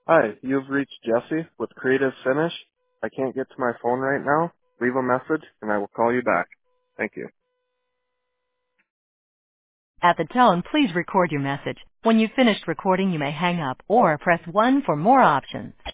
Hi, you've reached Jesse with Creative Finish. I can't get to my phone right now. Leave a message and I will call you back. Thank you. At the tone, please record your message. When you've finished recording, you may hang up or press 1 for more options.